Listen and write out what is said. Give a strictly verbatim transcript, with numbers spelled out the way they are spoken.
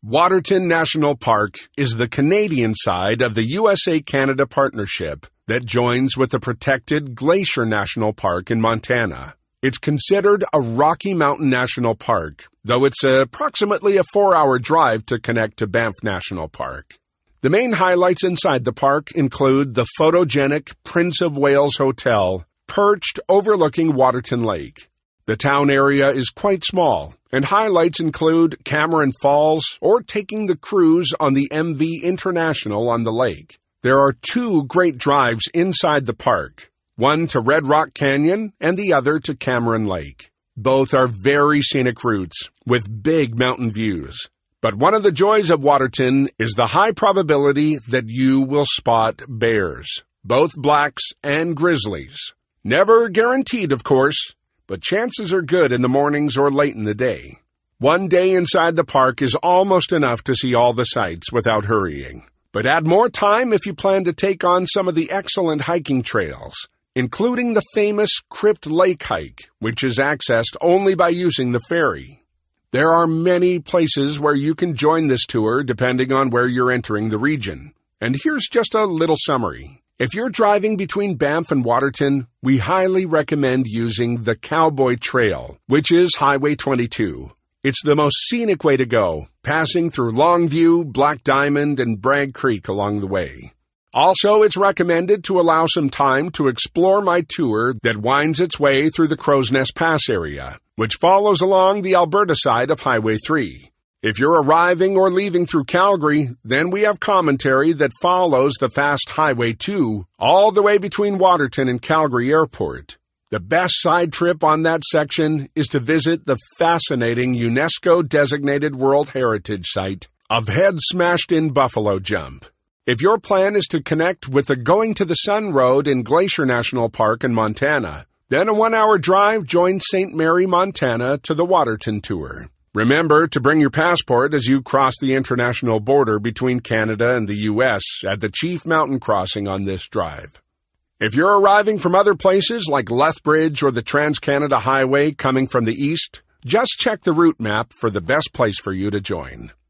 Waterton National Park is the Canadian side of the U S A Canada partnership that joins with the protected Glacier National Park in Montana. It's considered a Rocky Mountain National Park, though it's approximately a four-hour drive to connect to Banff National Park. The main highlights inside the park include the photogenic Prince of Wales Hotel, perched overlooking Waterton Lake. The town area is quite small, and highlights include Cameron Falls or taking the cruise on the M V International on the lake. There are two great drives inside the park, one to Red Rock Canyon and the other to Cameron Lake. Both are very scenic routes with big mountain views. But one of the joys of Waterton is the high probability that you will spot bears, both blacks and grizzlies. Never guaranteed, of course, but chances are good in the mornings or late in the day. One day inside the park is almost enough to see all the sights without hurrying. But add more time if you plan to take on some of the excellent hiking trails, including the famous Crypt Lake hike, which is accessed only by using the ferry. There are many places where you can join this tour depending on where you're entering the region. And here's just a little summary. If you're driving between Banff and Waterton, we highly recommend using the Cowboy Trail, which is Highway twenty-two. It's the most scenic way to go, passing through Longview, Black Diamond, and Bragg Creek along the way. Also, it's recommended to allow some time to explore my tour that winds its way through the Crow's Nest Pass area, which follows along the Alberta side of Highway three. If you're arriving or leaving through Calgary, then we have commentary that follows the fast Highway two all the way between Waterton and Calgary Airport. The best side trip on that section is to visit the fascinating UNESCO-designated World Heritage Site of Head Smashed In Buffalo Jump. If your plan is to connect with the Going to the Sun Road in Glacier National Park in Montana, then a one-hour drive joins Saint Mary, Montana to the Waterton Tour. Remember to bring your passport as you cross the international border between Canada and the U S at the Chief Mountain Crossing on this drive. If you're arriving from other places like Lethbridge or the Trans-Canada Highway coming from the east, just check the route map for the best place for you to join.